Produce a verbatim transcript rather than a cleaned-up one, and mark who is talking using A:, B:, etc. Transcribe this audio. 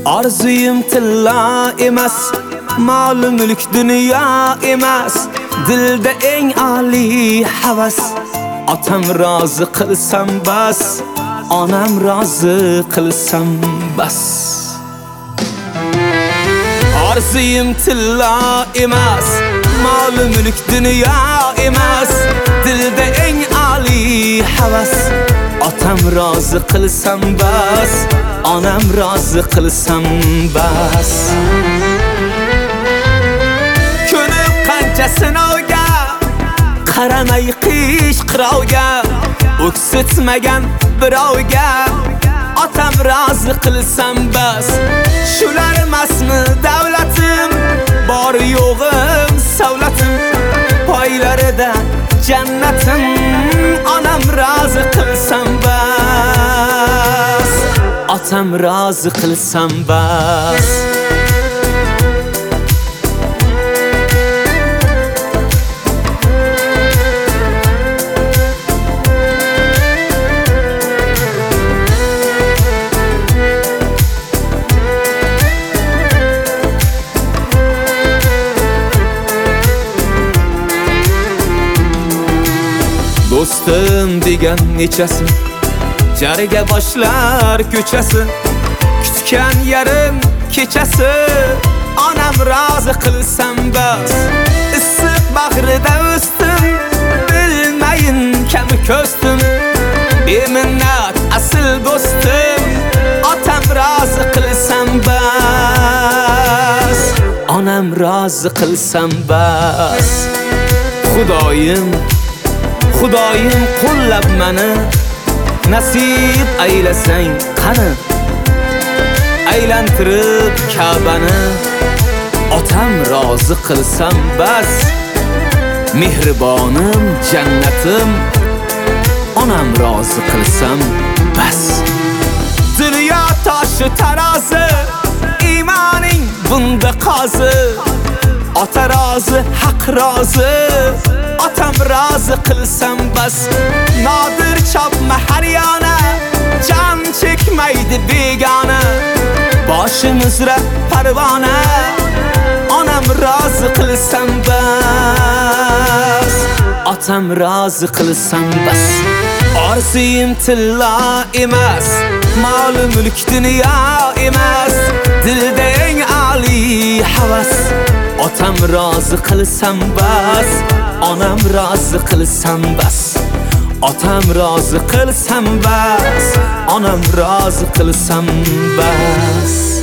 A: Arzuyim tilla emas, mol mulk dunyo emas. Dilda eng oliy havas, otam rozi qilsam bas, onam rozi qilsam bas. Arzuyim tilla emas, mol mulk dunyo emas. Dilda eng oliy havas, otam rozi qilsam bas, onam rozi qilsam bas. Ko'nim qancha sinovga, qaramay qish qirovga, o'ksitmagan birovga, otam rozi qilsam bas. Shular emasmi davlatim, bor yo'g'im savlatim, poylarida jannatim, onam rozi qilsam bas, otam rozi qilsam bas. Do'stim degan nechasi, jariga boshlar ko'chasi, kutgan yarim kechasi, onam rozi qilsam bas. Issiq bag'rida o'sdim, bilmayin kami ko'stim, beminnat asl do'stim, otam rozi qilsam bas, onam rozi qilsam bas. Xudoyim Xudoyim qo'llab mani, nasib aylasang qani, aylantirib Ka'bani, otam rozi qilsam bas. Mehribonim jannatim, onam rozi qilsam bas. Dunyo toshi tarozi, iymoning bunda qozi, ota rozi, haq rozi, otam rozi qilsam bas. Nodir chopma har yana, jon chekmaydi begona, boshimizra parvona, onam rozi qilsam bas, otam rozi qilsam bas. Arzuyim tilla emas, mol mulk dunyo emas. Dilda eng oliy havas, otam rozi qilsam bas, onam rozi qilsam bas, otam rozi qilsam bas, onam rozi qilsam bas.